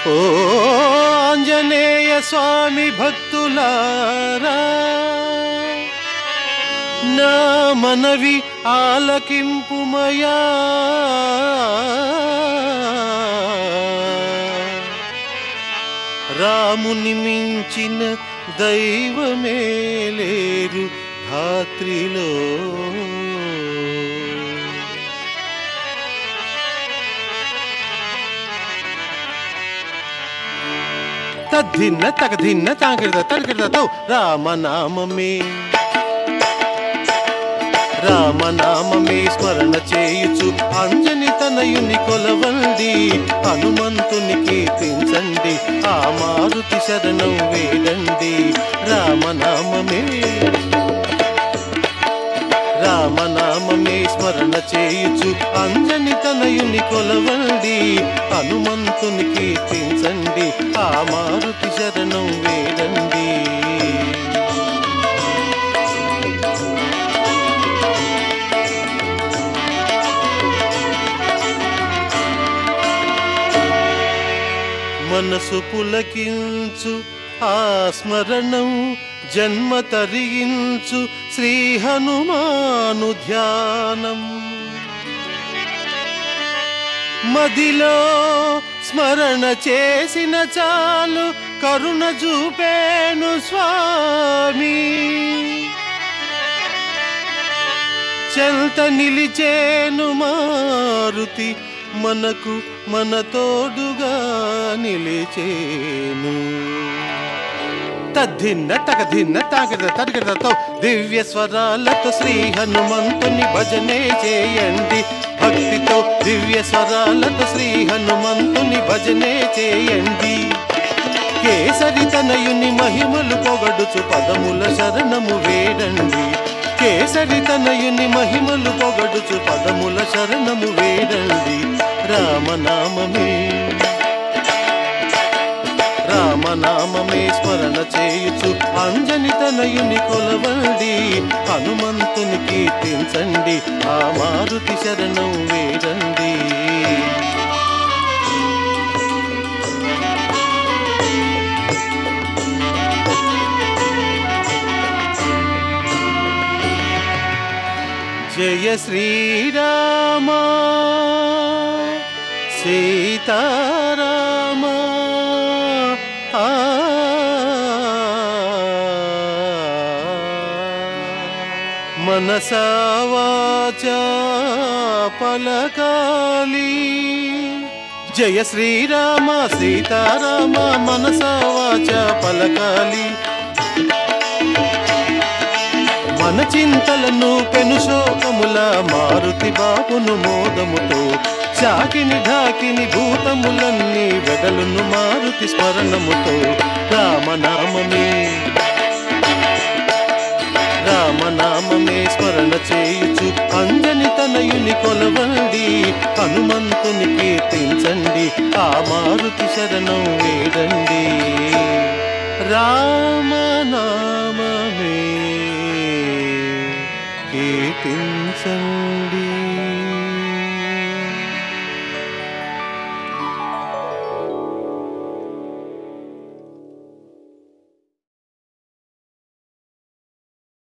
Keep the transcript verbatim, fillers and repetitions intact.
ఓ ఆంజనేయ స్వామి భక్తులారా, నా మనవి ఆలకింపుమయా. రాముని మించిన దైవమే లేరు ధాత్రిలో. తద్దిన్న తగదిన్న తాకిడద తడికిడదతో రామనామమే రామనామమే స్మరణ చేయుచు అంజని తనయుని కొలవండి. హనుమంతుని కీర్తించండి, ఆ మారుతి శరణం వేడండి. రామనామమే రామనామమే స్మరణ చేయుచు అంజని తనయుని కొలవండి. హనుమంతుని కీర్తించండి, ఆ మారుతి శరణం వేడండి. మనసు పులకించు ఆ స్మరణం, జన్మ తరించు శ్రీ హనుమాను ధ్యానం. మదిలో స్మరణ చేసిన చాలు కరుణ చూపేను స్వామి. చెంత నిలిచేను మారుతి, మనకు మన తోడుగా నిలిచేను. తద్దిన్న తగదిన్న తాకిడ తడికిడతో దివ్య స్వరాలతో శ్రీ హనుమంతుని భజనే చేయండి. భక్తితో దివ్య స్వరాలతో శ్రీ హనుమంతుని భజనే చేయండి. కేసరి తనయుని మహిమలు పొగడుచు పదముల శరణము వేడండి. కేసరి తనయుని మహిమలు పొగడుచు పదముల శరణము వేడండి. రామనామమే రామనామమే స్మరణ చేయుచు అంజని తనయుని కొలవండి. హనుమంతుని కీర్తించండి, ఆ మారుతి శరణం వేడండి. జయ శ్రీరామ సీతారామ, ఆ మనసా వాచా పలకాలి. జయ శ్రీరామ సీతారామ, మనసా వాచా పలకాలి. మన చింతలను పెను శోకముల మారుతి బాబును మోదముతో, చాకిని ఢాకిని భూతములన్నీ వెడలును మారుతి స్మరణముతో. రామనామమే రామనామమే స్మరణ చేయుచు అంజని తనయుని కొలవండి. హనుమంతుని కీర్తించండి, ఆ మారుతి శరణం వేడండి. రామనామమే కీర్తించండి.